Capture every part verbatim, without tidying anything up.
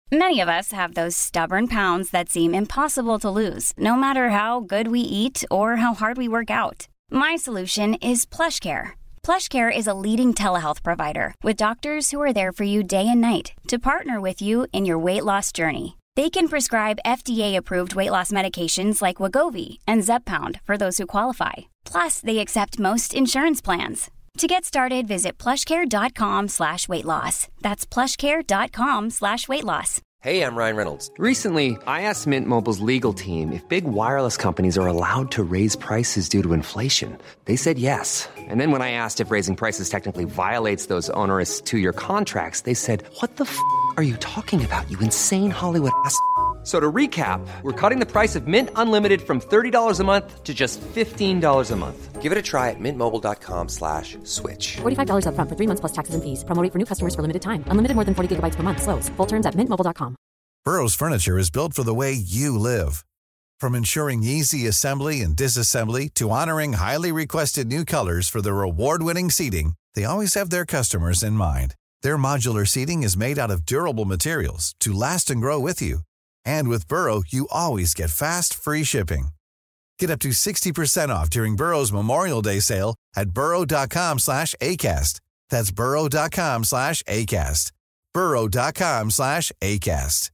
Many of us have those stubborn pounds that seem impossible to lose, no matter how good we eat or how hard we work out. My solution is PlushCare. PlushCare is a leading telehealth provider with doctors who are there for you day and night to partner with you in your weight loss journey. They can prescribe F D A-approved weight loss medications like Wegovy and Zepbound for those who qualify. Plus, they accept most insurance plans. To get started, visit plushcare.com slash weight loss. That's plushcare.com slash weight loss. Hey, I'm Ryan Reynolds. Recently, I asked Mint Mobile's legal team if big wireless companies are allowed to raise prices due to inflation. They said yes. And then when I asked if raising prices technically violates those onerous two-year contracts, they said, what the f*** are you talking about, you insane Hollywood ass f- So to recap, we're cutting the price of Mint Unlimited from thirty dollars a month to just fifteen dollars a month. Give it a try at mintmobile.com slash switch. forty-five dollars up front for three months plus taxes and fees. Promo rate for new customers for limited time. Unlimited more than forty gigabytes per month. Slows full terms at mint mobile dot com. Burrow's furniture is built for the way you live. From ensuring easy assembly and disassembly to honoring highly requested new colors for their award-winning seating, they always have their customers in mind. Their modular seating is made out of durable materials to last and grow with you. And with Burrow, you always get fast, free shipping. Get up to sixty percent off during Burrow's Memorial Day sale at burrow.com slash ACAST. That's burrow.com slash ACAST. burrow.com slash ACAST.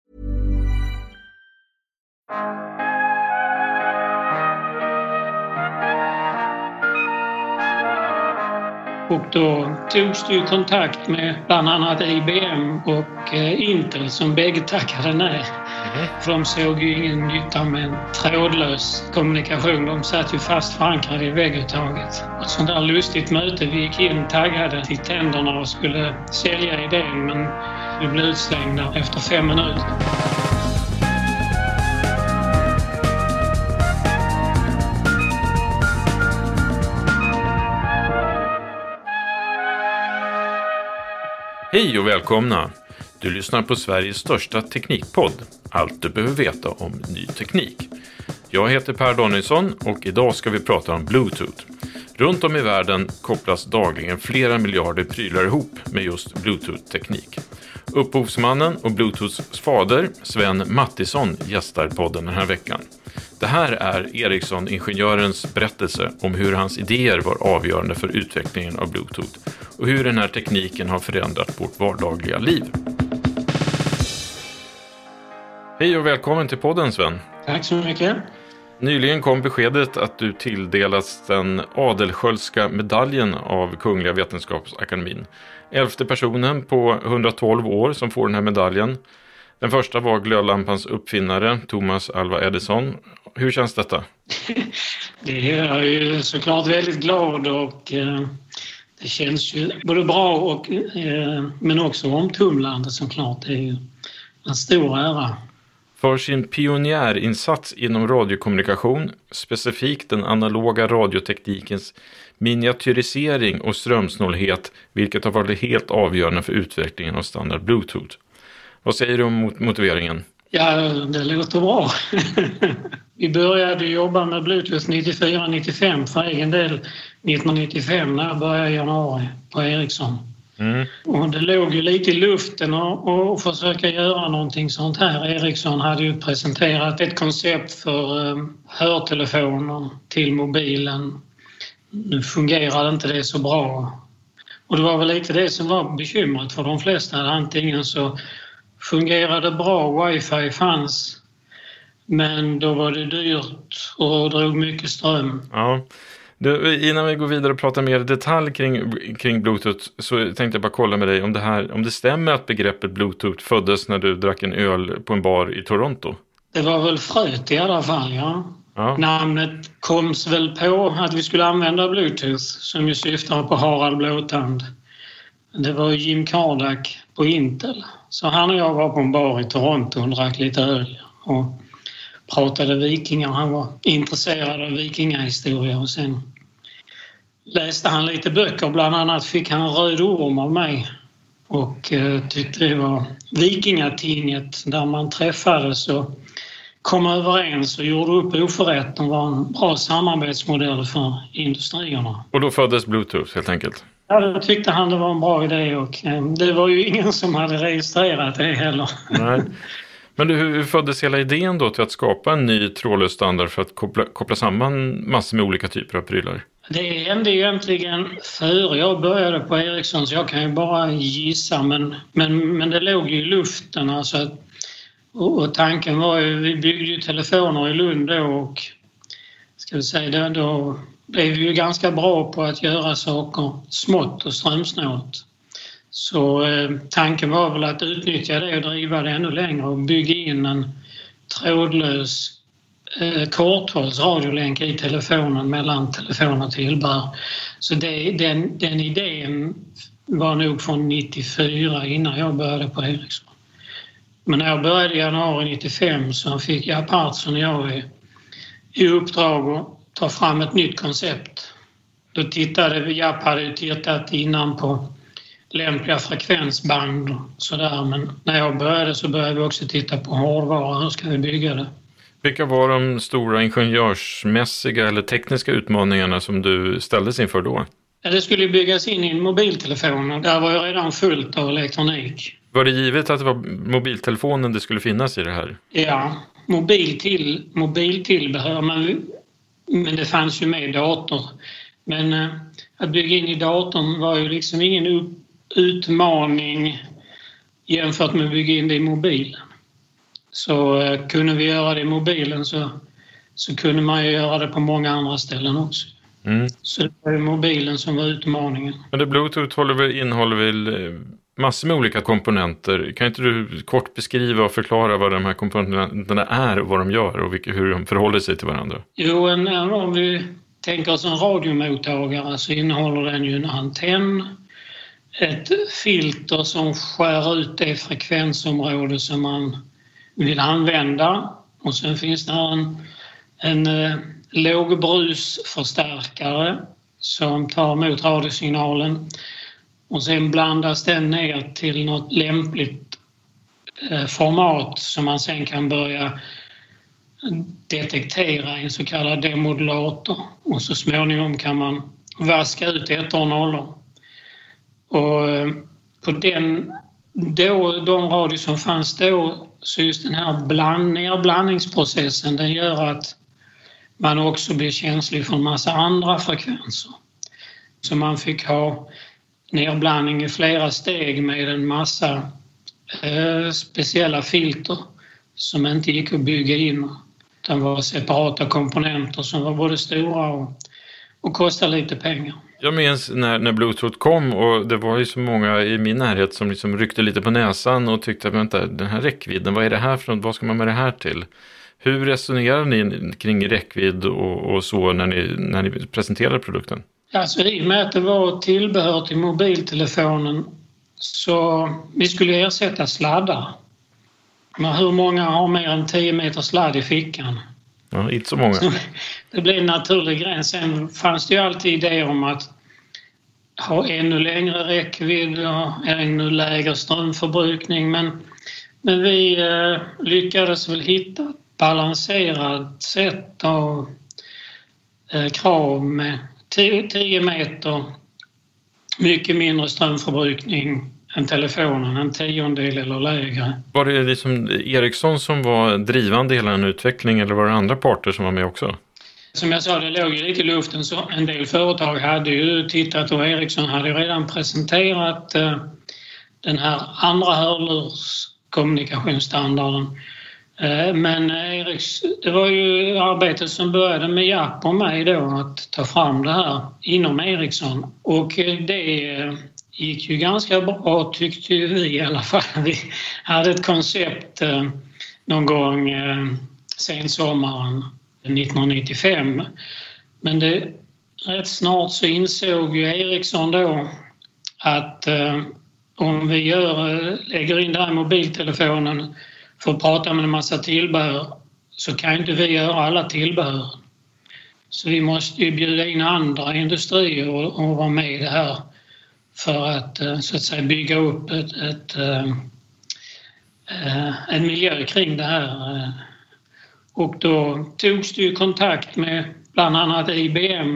Och då togs det ju kontakt med bland annat I B M och eh, Intel som bägge tackade nej. Mm. För de såg ju ingen nytta med en trådlös kommunikation. De satt ju fast förankrade i vägguttaget. Ett sånt där lustigt möte. Vi gick in taggade till tänderna och skulle sälja idén, men vi blev utslängda efter fem minuter. Hej och välkomna! Du lyssnar på Sveriges största teknikpodd. Allt du behöver veta om ny teknik. Jag heter Per Danielsson och idag ska vi prata om Bluetooth. Runt om i världen kopplas dagligen flera miljarder prylar ihop med just Bluetooth-teknik. Upphovsmannen och Bluetooths fader, Sven Mattisson, gästar podden den här veckan. Det här är Ericsson-ingenjörens berättelse om hur hans idéer var avgörande för utvecklingen av Bluetooth och hur den här tekniken har förändrat vårt vardagliga liv. Hej och välkommen till podden, Sven. Tack så mycket. Nyligen kom beskedet att du tilldelas den Adelsköldska medaljen av Kungliga Vetenskapsakademin. Elfte personen på hundratolv år som får den här medaljen. Den första var glödlampans uppfinnare, Thomas Alva Edison. Hur känns detta? Det är jag ju såklart väldigt glad och eh, det känns ju både bra och, eh, men också omtumlande såklart. Det är ju en stor ära. För sin pionjärinsats inom radiokommunikation, specifikt den analoga radioteknikens miniatyrisering och strömsnålhet, vilket har varit helt avgörande för utvecklingen av standard Bluetooth. Vad säger du om motiveringen? Ja, det låter bra. Vi började jobba med Bluetooth nittiofyra nittiofem för egen del nittonhundranittiofem när jag började i januari på Ericsson. Mm. Och det låg ju lite i luften och, och försöka göra någonting sånt här. Ericsson hade ju presenterat ett koncept för um, hörtelefoner till mobilen. Nu fungerade inte det så bra. Och det var väl lite det som var bekymret för de flesta. Antingen så fungerade bra, wifi fanns, men då var det dyrt och drog mycket ström. Ja. Du, innan vi går vidare och pratar mer i detalj kring, kring Bluetooth så tänkte jag bara kolla med dig om det, här, om det stämmer att begreppet Bluetooth föddes när du drack en öl på en bar i Toronto. Det var väl fröet i alla fall, ja. Ja. Namnet koms väl på att vi skulle använda Bluetooth som ju syftar på Harald Blåtand. Det var Jim Kardak på Intel. Så han och jag var på en bar i Toronto och drack lite öl och pratade vikingar. Han var intresserad av vikingahistoria och sen läste han lite böcker. Bland annat fick han Röd orm av mig och eh, tyckte det var vikingatinget där man träffades och kom överens och gjorde upp oförrätten var en bra samarbetsmodell för industrierna. Och då föddes Bluetooth helt enkelt? Ja, då tyckte han det var en bra idé och eh, det var ju ingen som hade registrerat det heller. Nej. Men du, hur föddes hela idén då till att skapa en ny trådlös standard för att koppla, koppla samman massor med olika typer av prylar? Det hände egentligen före jag började på Ericsson, så jag kan ju bara gissa, men, men, men det låg ju i luften. Alltså, och, och tanken var ju, vi byggde ju telefoner i Lund då och ska vi säga, då, då blev vi ju ganska bra på att göra saker smått och strömsnålt. Så eh, tanken var väl att utnyttja det och driva det ännu längre och bygga in en trådlös eh, korthållsradiolänk i telefonen mellan telefon och tillbehör. Så det, den, den idén var nog från nittiofyra innan jag började på Ericsson. Men när jag började i januari nittiofem så fick jag Partsson och jag i, i uppdrag att ta fram ett nytt koncept. Då tittade vi, jag hade tittat innan på lämpliga frekvensband och sådär, men när jag började så började vi också titta på hårdvara, hur ska vi bygga det? Vilka var de stora ingenjörsmässiga eller tekniska utmaningarna som du ställdes inför då? Ja, det skulle byggas in i en mobiltelefon och där var jag redan fullt av elektronik. Var det givet att det var mobiltelefonen det skulle finnas i det här? Ja, mobil till, mobiltillbehör, men, men det fanns ju med dator. Men äh, att bygga in i datorn var ju liksom ingen upp utmaning jämfört med att bygga in det i mobilen. Så eh, kunde vi göra det i mobilen så, så kunde man ju göra det på många andra ställen också. Mm. Så det var ju mobilen som var utmaningen. Men det Bluetooth håller, innehåller väl massor med olika komponenter. Kan inte du kort beskriva och förklara vad de här komponenterna är och vad de gör och vilka, hur de förhåller sig till varandra? Jo, en, om vi tänker oss en radiomottagare så innehåller den ju en antenn, ett filter som skär ut det frekvensområde som man vill använda, och sen finns det en, en eh, lågbrusförstärkare som tar emot radiosignalen och sen blandas den ner till något lämpligt eh, format som man sen kan börja detektera i en så kallad demodulator, och så småningom kan man vaska ut ettor och nollor. Och på den, då, de radio som fanns då, så just den här bland, nerblandningsprocessen, den gör att man också blir känslig för en massa andra frekvenser. Så man fick ha nerblandning i flera steg med en massa eh, speciella filter som inte gick att bygga in. Det var separata komponenter som var både stora och, och kostade lite pengar. Jag minns när, när Bluetooth kom, och det var ju så många i min närhet som liksom ryckte lite på näsan och tyckte, vänta, den här räckvidden, vad är det här för något, vad ska man med det här till? Hur resonerar ni kring räckvidd och, och så när ni, när ni presenterade produkten? Alltså i och med att det var tillbehör till mobiltelefonen, så vi skulle ersätta sladdar. Men hur många har mer än tio meter sladd i fickan? Ja, inte så många. Så det blev en naturlig gräns. Sen fanns det ju alltid idéer om att ha ännu längre räckvidd och ännu lägre strömförbrukning. Men, men vi eh, lyckades väl hitta ett balanserat sätt av eh, krav med tio meter, mycket mindre strömförbrukning än telefonen, en tiondel eller lägre. Var det liksom Ericsson som var drivande i hela den utvecklingen, eller var det andra parter som var med också? Som jag sa, det låg ju lite i luften, så en del företag hade ju tittat, och Ericsson hade ju redan presenterat eh, den här andra hörlurskommunikationsstandarden. Eh, men Erics, det var ju arbetet som började med Japp och mig då att ta fram det här inom Ericsson, och det eh, gick ju ganska bra, tyckte vi i alla fall. Vi hade ett koncept eh, någon gång eh, sen sommaren nittonhundranittiofem. Men det, rätt snart så insåg ju Ericsson då att eh, om vi gör, lägger in där i mobiltelefonen för att prata med en massa tillbehör, så kan inte vi göra alla tillbehör. Så vi måste ju bjuda in andra industrier och, och vara med i det här för att, så att säga, bygga upp ett, ett, en miljö kring det här. Och då togs det ju kontakt med bland annat I B M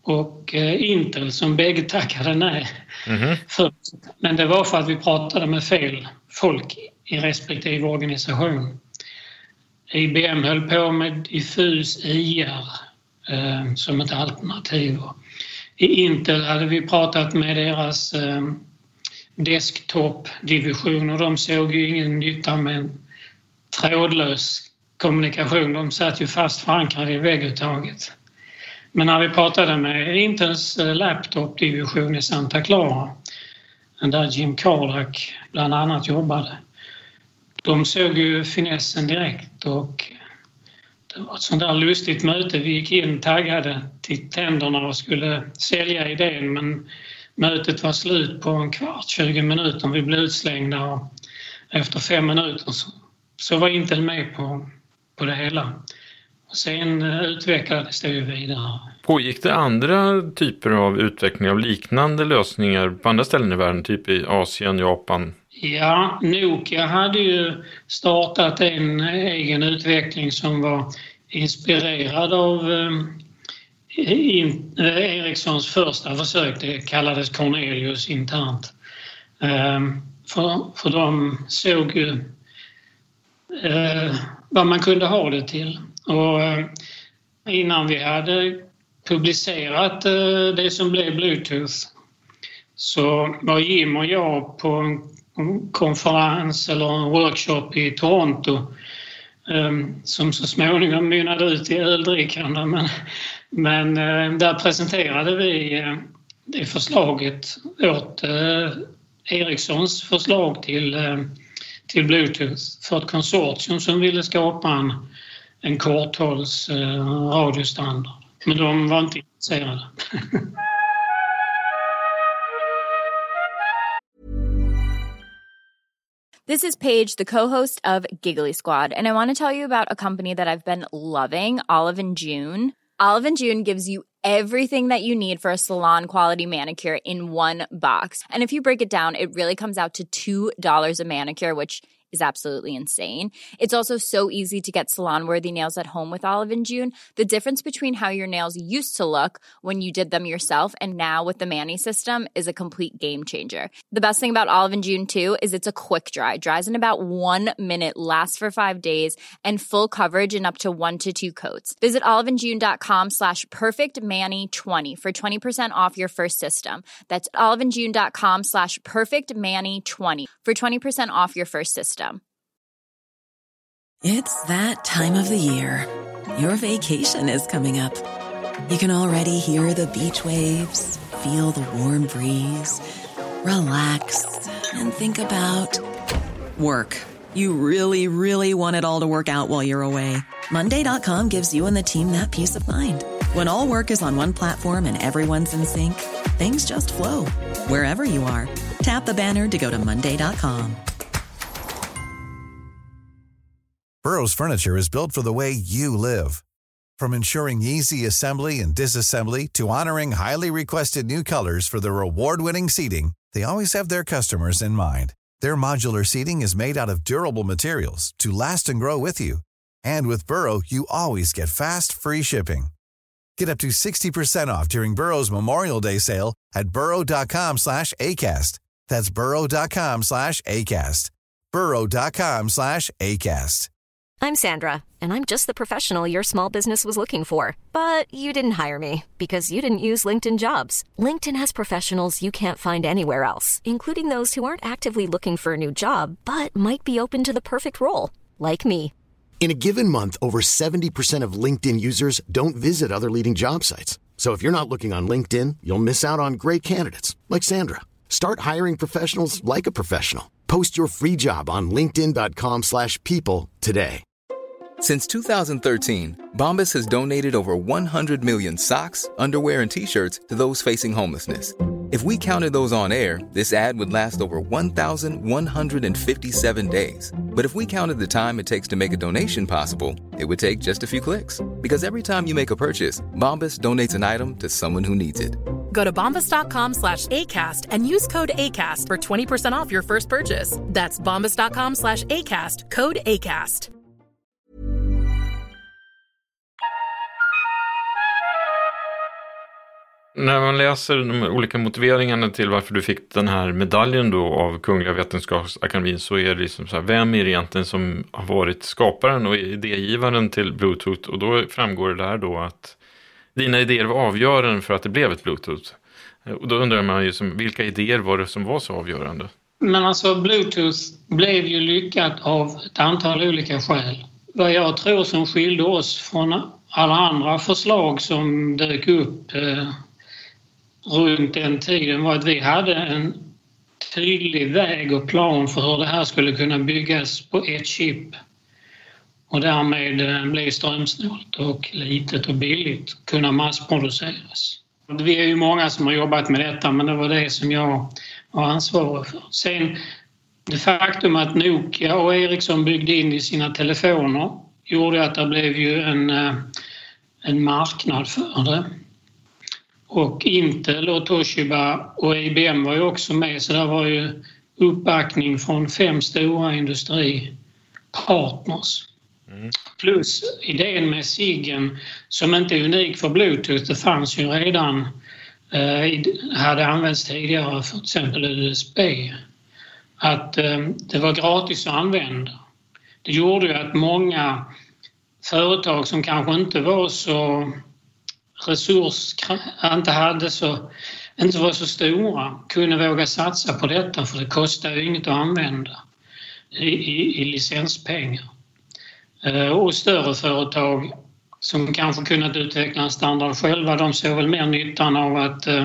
och Intel som bägge tackade nej. Mm-hmm. För, men det var för att vi pratade med fel folk i respektive organisation. I B M höll på med diffus I R eh, som ett alternativ. I Intel hade vi pratat med deras eh, desktop-division och de såg ju ingen nytta med en trådlös kommunikation. De satt ju fast förankrade i vägguttaget. Men när vi pratade med Intels laptop-division i Santa Clara, där Jim Carlack bland annat jobbade, de såg ju finessen direkt och det var ett sånt där lustigt möte. Vi gick in taggade till tänderna och skulle sälja idén, men mötet var slut på en kvart, tjugo minuter. Vi blev utslängda och efter fem minuter så, så var Intel med på, på det hela. Och sen utvecklades det ju vidare. Pågick det andra typer av utveckling av liknande lösningar på andra ställen i världen, typ i Asien, Japan? Ja, Nokia hade ju startat en egen utveckling som var inspirerad av eh, in, eh, Ericssons första försök. Det kallades Cornelius internt. Eh, för, för de såg ju eh, vad man kunde ha det till. Och eh, innan vi hade publicerat eh, det som blev Bluetooth så var Jim och jag på en konferens eller en workshop i Toronto um, som så småningom mynnade ut i öldrickande. Men, men uh, där presenterade vi uh, det förslaget åt uh, Ericssons förslag till, uh, till Bluetooth för ett konsortium som ville skapa en, en korthålls uh, radiostandard. Men de var inte intresserade. This is Paige, the co-host of Giggly Squad, and I want to tell you about a company that I've been loving, Olive and June. Olive and June gives you everything that you need for a salon-quality manicure in one box. And if you break it down, it really comes out to two dollars a manicure, which is absolutely insane. It's also so easy to get salon-worthy nails at home with Olive and June. The difference between how your nails used to look when you did them yourself and now with the Mani system is a complete game changer. The best thing about Olive and June, too, is it's a quick dry. Dries in about one minute, lasts for five days, and full coverage in up to one to two coats. Visit oliveandjune.com slash perfectmani20 for twenty percent off your first system. That's oliveandjune.com slash perfectmani20 for twenty percent off your first system. It's that time of the year. Your vacation is coming up. You can already hear the beach waves, feel the warm breeze, relax, and think about work. You really, really want it all to work out while you're away. Monday dot com gives you and the team that peace of mind. When all work is on one platform and everyone's in sync, things just flow. Wherever you are, tap the banner to go to Monday dot com. Burrow's furniture is built for the way you live. From ensuring easy assembly and disassembly to honoring highly requested new colors for their award-winning seating, they always have their customers in mind. Their modular seating is made out of durable materials to last and grow with you. And with Burrow, you always get fast, free shipping. Get up to sixty percent off during Burrow's Memorial Day sale at burrow.com slash ACAST. That's burrow.com slash ACAST. burrow.com slash ACAST. I'm Sandra, and I'm just the professional your small business was looking for. But you didn't hire me because you didn't use LinkedIn Jobs. LinkedIn has professionals you can't find anywhere else, including those who aren't actively looking for a new job, but might be open to the perfect role, like me. In a given month, over seventy percent of LinkedIn users don't visit other leading job sites. So if you're not looking on LinkedIn, you'll miss out on great candidates like Sandra. Start hiring professionals like a professional. Post your free job on linkedin.com slash people today. Since two thousand thirteen, Bombas has donated over one hundred million socks, underwear, and T-shirts to those facing homelessness. If we counted those on air, this ad would last over one thousand one hundred fifty-seven days. But if we counted the time it takes to make a donation possible, it would take just a few clicks. Because every time you make a purchase, Bombas donates an item to someone who needs it. Go to bombas.com slash ACAST and use code ACAST for twenty percent off your first purchase. That's bombas.com slash ACAST, code ACAST. När man läser de olika motiveringarna till varför du fick den här medaljen då av Kungliga Vetenskapsakademin, så är det liksom så här, vem är det egentligen som har varit skaparen och idégivaren till Bluetooth? Och då framgår det där då att dina idéer var avgörande för att det blev ett Bluetooth. Och då undrar man ju, som, vilka idéer var det som var så avgörande? Men alltså Bluetooth blev ju lyckat av ett antal olika skäl. Vad jag tror som skilde oss från alla andra förslag som dök upp eh, runt den tiden var att vi hade en tydlig väg och plan för hur det här skulle kunna byggas på ett chip och därmed bli strömsnålt och litet och billigt kunna massproduceras. Vi är ju många som har jobbat med detta, men det var det som jag var ansvarig för. Sen det faktum att Nokia och Ericsson byggde in i sina telefoner gjorde att det blev ju en, en marknad för det. Och Intel och Toshiba och I B M var ju också med, så det var ju uppbackning från fem stora industripartners. Mm. Plus idén med SIGgen som inte är unik för Bluetooth, det fanns ju redan, eh, hade använts tidigare för till exempel U S B. Att eh, det var gratis att använda. Det gjorde ju att många företag som kanske inte var så resurs inte hade så inte var så stora kunde våga satsa på detta, för det kostar ju inget att använda i, i, i licenspengar. Eh, och större företag som kanske kunnat utveckla en standard själva, de såg väl mer nyttan av att eh,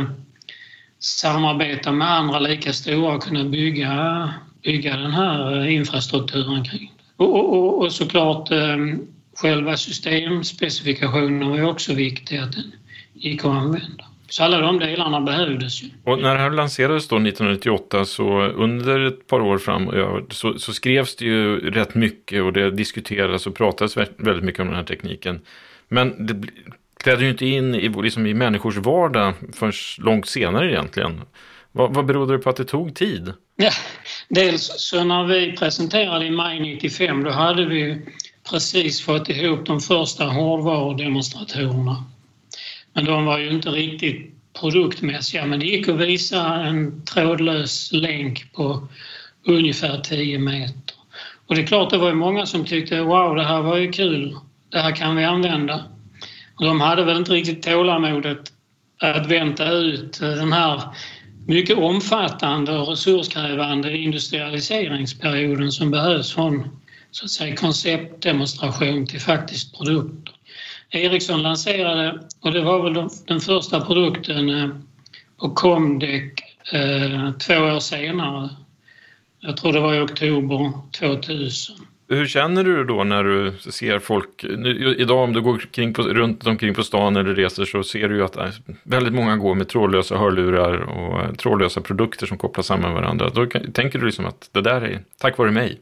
samarbeta med andra lika stora och kunna bygga, bygga den här infrastrukturen kring. Och, och, och såklart eh, själva systemspecifikationen var också viktigt att den gick att använda. Så alla de delarna behövdes ju. Och när det här lanserades då nittonhundranittioåtta, så under ett par år fram så, så skrevs det ju rätt mycket och det diskuterades och pratades väldigt mycket om den här tekniken. Men det klädde ju inte in i, liksom i människors vardag förrän långt senare egentligen. Vad, vad berodde det på att det tog tid? Ja, dels så när vi presenterade i maj nittiofem, då hade vi precis fått ihop de första hårdvarudemonstratorerna. Men de var ju inte riktigt produktmässiga, men det gick att visa en trådlös länk på ungefär tio meter. Och det är klart, det var ju många som tyckte wow, det här var ju kul, det här kan vi använda. Och de hade väl inte riktigt tålamodet att vänta ut den här mycket omfattande och resurskrävande industrialiseringsperioden som behövs från så att säga konceptdemonstration till faktiskt produkter. Ericsson lanserade, och det var väl den första produkten på Comdec eh, två år senare. Jag tror det var i oktober tvåtusen. Hur känner du då när du ser folk, nu, idag om du går kring på, runt omkring på stan eller reser, så ser du ju att väldigt många går med trådlösa hörlurar och trådlösa produkter som kopplar samman varandra. Då tänker du liksom att det där är tack vare mig.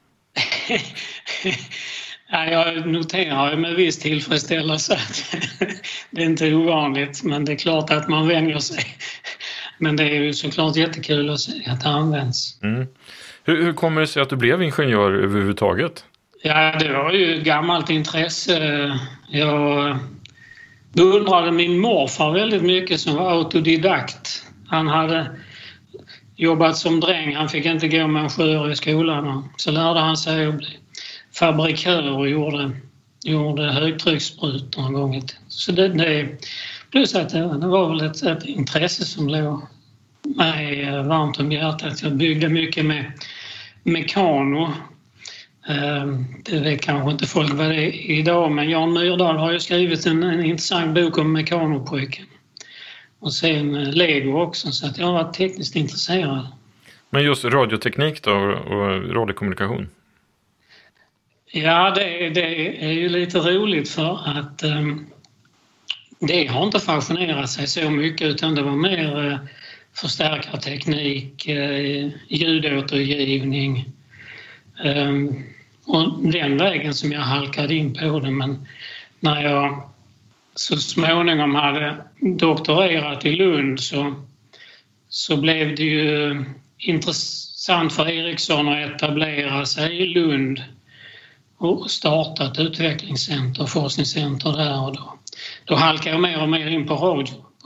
Ja, jag noterar med viss tillfredsställelse att det är inte ovanligt, men det är klart att man vänjer sig. Men det är ju såklart jättekul att se att det används. Mm. Hur, hur kommer det sig att du blev ingenjör överhuvudtaget? Ja, det var ju ett gammalt intresse. Jag beundrade min morfar väldigt mycket som var autodidakt. Han hade jobbat som dräng, han fick inte gå med en sjöar i skolan. Så lärde han sig att bli fabrikör och gjorde, gjorde högtryckssprutor en gång. Så det, det, plus att det, det var väl ett, ett intresse som låg mig varmt om hjärtat. Jag byggde mycket med mekano. Det vet kanske inte folk vad det är idag, men Jan Myrdal har ju skrivit en, en intressant bok om mekanopojken. Och sen Lego också, så att jag var tekniskt intresserad. Men just radioteknik då och radiokommunikation? Ja, det, det är ju lite roligt för att um, det har inte fascinerat sig så mycket, utan det var mer uh, förstärkarteknik, uh, ljudåtergivning um, och den vägen som jag halkade in på det. Men när jag så småningom hade doktorerat i Lund så, så blev det ju intressant för Ericsson att etablera sig i Lund och starta ett utvecklingscenter, forskningscenter där, och då, då halkade jag mer och mer in på radio.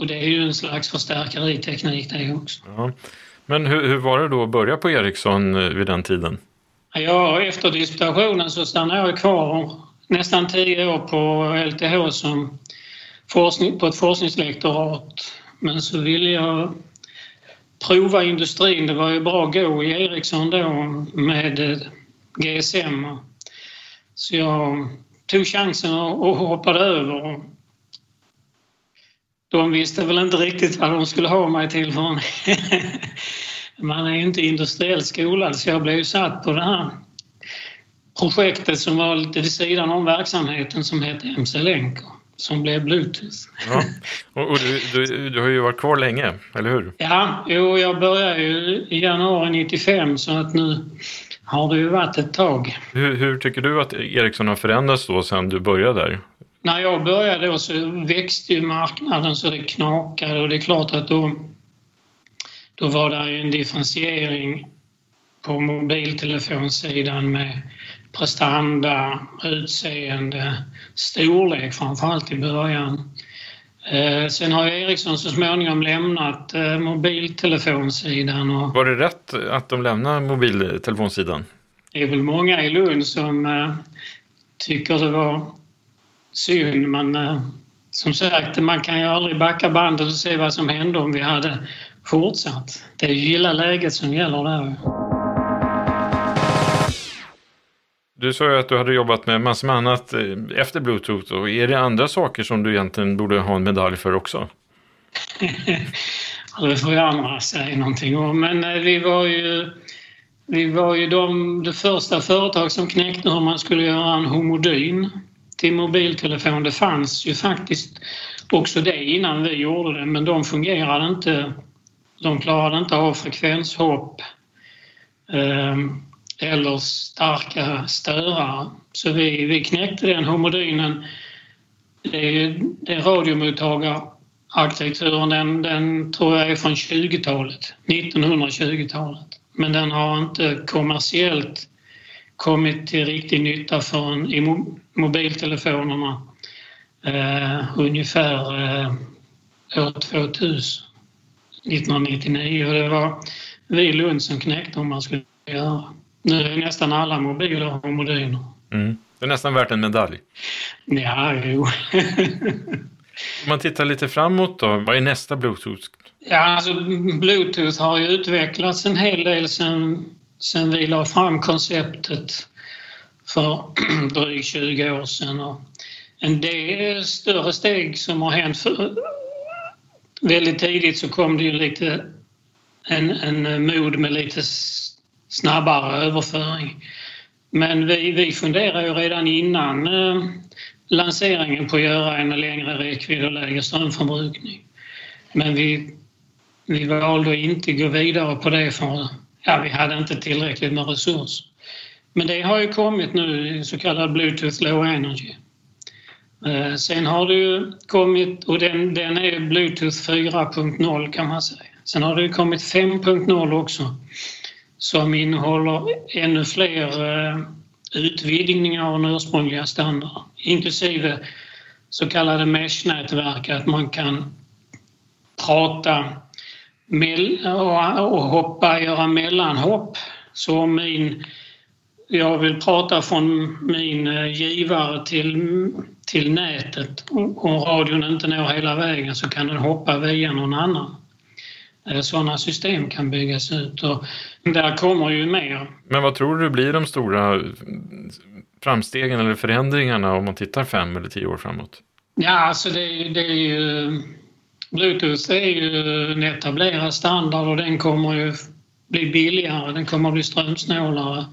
Och det är ju en slags förstärkeriteknik det också. Ja. Men hur, hur var det då att börja på Ericsson vid den tiden? Ja, efter disputationen så stannade jag kvar nästan tio år på L T H som forskning, på ett forskningslektorat. Men så ville jag prova industrin. Det var ju bra att gå i Ericsson då med G S M. Så jag tog chansen och hoppade över. De visste väl inte riktigt vad de skulle ha mig till för. Man är ju inte industriellt skolad, så jag blev ju satt på det här projektet som var lite vid sidan om verksamheten som hette M C-länk, som blev Bluetooth. Ja. Och, och du, du, du har ju varit kvar länge, eller hur? Ja, jo, jag började ju i januari nittiofem, så att nu har det ju varit ett tag. Hur, hur tycker du att Ericsson har förändrats då sedan du började där? När jag började då så växte ju marknaden så det knakade, och det är klart att då, då var det ju en differentiering på mobiltelefonsidan med prestanda, utseende, storlek framförallt i början. Eh, sen har ju Ericsson så småningom lämnat eh, mobiltelefonsidan. Och var det rätt att de lämnar mobiltelefonsidan? Det är väl många i Lund som eh, tycker det var synd, men eh, som sagt, man kan ju aldrig backa bandet och se vad som hände om vi hade fortsatt. Det är ju gilla läget som gäller där. Du sa ju att du hade jobbat med massor med annat efter Bluetooth, och är det andra saker som du egentligen borde ha en medalj för också? Det får jag andra säga någonting om, men vi var ju vi var ju de, det första företag som knäckte hur man skulle göra en homodyn till mobiltelefon. Det fanns ju faktiskt också det innan vi gjorde det, men de fungerade inte. De klarade inte av frekvenshopp eh, eller starka störare. Så vi, vi knäckte den homodynen. Det är, det är radiomottagararkitekturen, den, den tror jag är från tjugotalet, nittonhundratjugotalet. Men den har inte kommersiellt kommit till riktig nytta förrän i mo- mobiltelefonerna eh, ungefär eh, år tvåtusen, nittonhundranittionio. Och det var vi i Lund som knäckte om man skulle göra. Nu är nästan alla mobiler homodyner. Mm. Det är nästan värt en medalj. Ja, jo. Om man tittar lite framåt då, vad är nästa Bluetooth? Ja, alltså Bluetooth har ju utvecklats en hel del sen, sen vi la fram konceptet för drygt tjugo år sedan. Och en del större steg som har hänt för, väldigt tidigt, så kom det ju lite en, en mod med lite snabbare överföring. Men vi, vi funderar ju redan innan eh, lanseringen på att göra en längre räckvidd och lägre strömförbrukning. Men vi, vi valde inte gå vidare på det för ja, vi hade inte tillräckligt med resurser. Men det har ju kommit nu, så kallad Bluetooth Low Energy. Eh, sen har det ju kommit, och den, den är Bluetooth fyra punkt noll kan man säga. Sen har det ju kommit fem punkt noll också, som innehåller ännu fler eh, utvidgningar av den ursprungliga standarden, inklusive så kallade mesh-nätverk, att man kan prata mell- och, och hoppa, göra mellanhopp. Så om min, jag vill prata från min givare till, till nätet och radion inte når hela vägen, så kan den hoppa via någon annan. Sådana system kan byggas ut, och där kommer ju mer. Men vad tror du blir de stora framstegen eller förändringarna om man tittar fem eller tio år framåt? Ja, alltså det, det är ju... Bluetooth är ju en etablerad standard, och den kommer ju bli billigare, den kommer bli strömsnålare.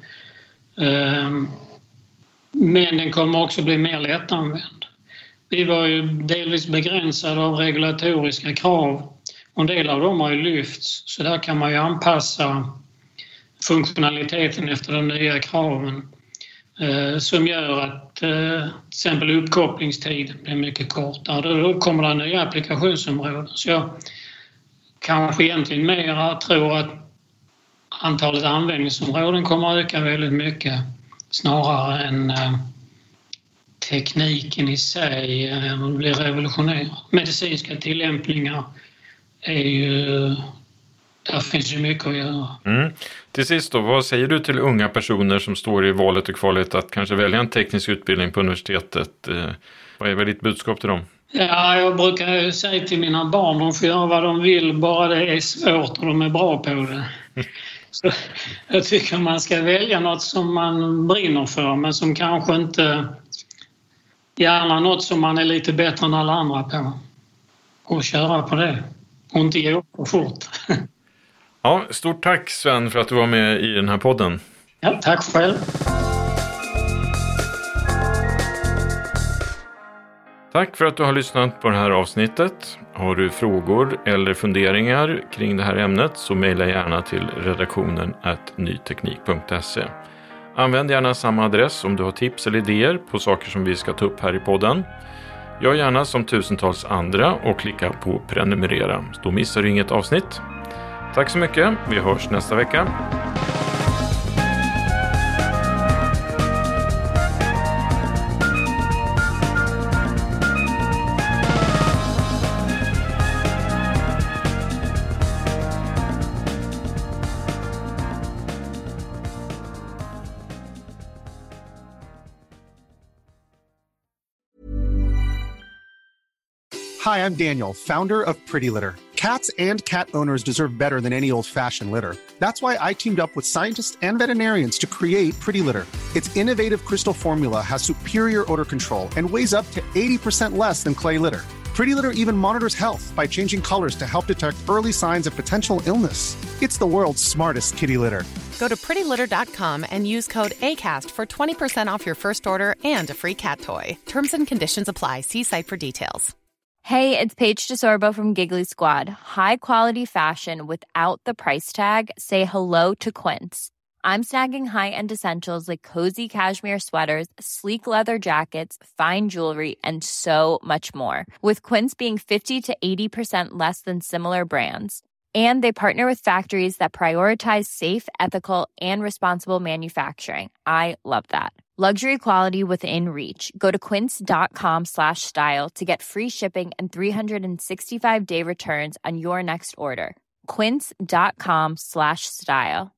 Men den kommer också bli mer lättanvänd. Vi var ju delvis begränsade av regulatoriska krav. Och en del av dem har ju lyfts, så där kan man ju anpassa funktionaliteten efter de nya kraven eh, som gör att eh, till exempel uppkopplingstiden blir mycket kortare. Då kommer det nya applikationsområden. Så jag kanske egentligen mer tror att antalet användningsområden kommer att öka väldigt mycket snarare än eh, tekniken i sig eh, blir revolutionerad. Medicinska tillämpningar är ju... Där finns ju mycket att göra. Mm. Till sist då, vad säger du till unga personer som står i valet och kvalet att kanske välja en teknisk utbildning på universitetet? Eh, vad är väl ditt budskap till dem? Ja, jag brukar säga till mina barn, de får göra vad de vill, bara det är svårt och de är bra på det. Så jag tycker man ska välja något som man brinner för, men som kanske inte... Gärna något som man är lite bättre än alla andra på. Och köra på det. Och inte gå för fort. Ja, stort tack Sven för att du var med i den här podden. Ja, tack själv. Tack för att du har lyssnat på det här avsnittet. Har du frågor eller funderingar kring det här ämnet så mejla gärna till redaktionen at nyteknik punkt se. Använd gärna samma adress om du har tips eller idéer på saker som vi ska ta upp här i podden. Gör gärna som tusentals andra och klicka på prenumerera. Då missar du inget avsnitt. Tack så mycket. Vi hörs nästa vecka. Hi, I'm Daniel, founder of Pretty Litter. Cats and cat owners deserve better than any old-fashioned litter. That's why I teamed up with scientists and veterinarians to create Pretty Litter. Its innovative crystal formula has superior odor control and weighs up to eighty percent less than clay litter. Pretty Litter even monitors health by changing colors to help detect early signs of potential illness. It's the world's smartest kitty litter. Go to pretty litter dot com and use code ACAST for twenty percent off your first order and a free cat toy. Terms and conditions apply. See site for details. Hey, it's Paige DeSorbo from Giggly Squad. High quality fashion without the price tag. Say hello to Quince. I'm snagging high-end essentials like cozy cashmere sweaters, sleek leather jackets, fine jewelry, and so much more. With Quince being fifty to eighty percent less than similar brands. And they partner with factories that prioritize safe, ethical, and responsible manufacturing. I love that. Luxury quality within reach. Go to quince dot com slash style to get free shipping and three sixty-five day returns on your next order. quince dot com slash style.